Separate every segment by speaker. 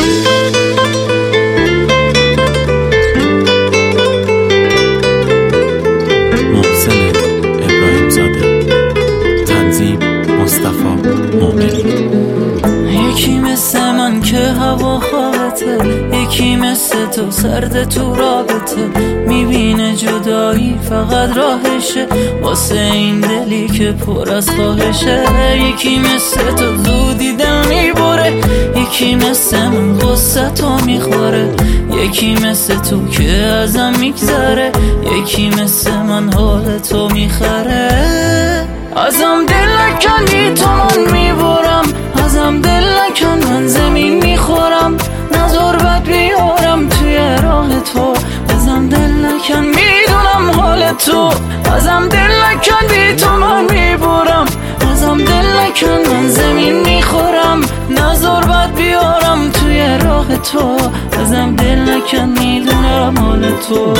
Speaker 1: محسن ابراهیم زاده، تنظیم مصطفی مومنی.
Speaker 2: یکی مثل من که هوا خوابته، یکی مثل تو سرد تو رابطه، میبینه جدایی فقط راهشه واسه این دلی که پر از خواهشه. یکی مثل تو زودی دل میبره، یکی مثل من غصه تو میخوره، یکی مثل تو که ازم میگذره، یکی مثل من حال تو میخره. ازم دل نکنی تو من میبرم، ازم دل نکن من زمین میخورم، نظر بد بیارم توی راه تو. ازم دل نکن میدونم حال تو، ازم دل نکن بی تو من میبرم، ازم دل نکن من زمین میخورم، نظر بد بیارم توی راه تو. ازم دل نکن میدونم حال تو.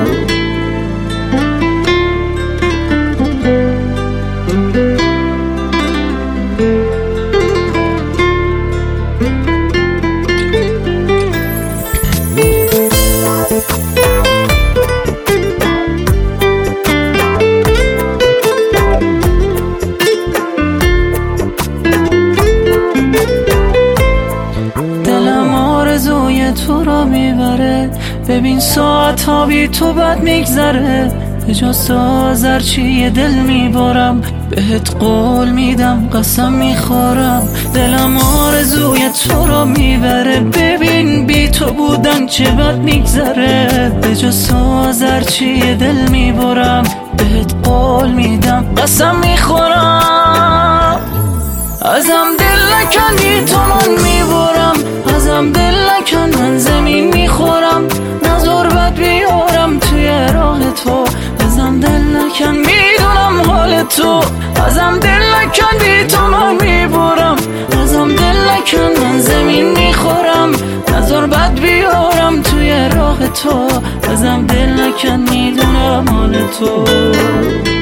Speaker 2: تو را میبره، ببین ساعت ها بی تو بد میگذره، به جز آذر چی دل میبارم، بهت قول میدم قسم میخورم. دلم آرزوی تو را میبره، ببین بی تو بودن چه بد میگذره، به جز آذر چی دل میبارم، بهت قول میدم قسم میخورم. ازم دل نکنی تو من میبرم، ازم دل نکن من زمین میخورم، نظر بد بیارم توی راه تو. ازم دل نکن میدونم حال تو، ازم دل نکن بی تو من میبرم، ازم دل نکن من زمین میخورم، نظر بد بیارم توی راه تو. ازم دل نکن میدونم حال تو.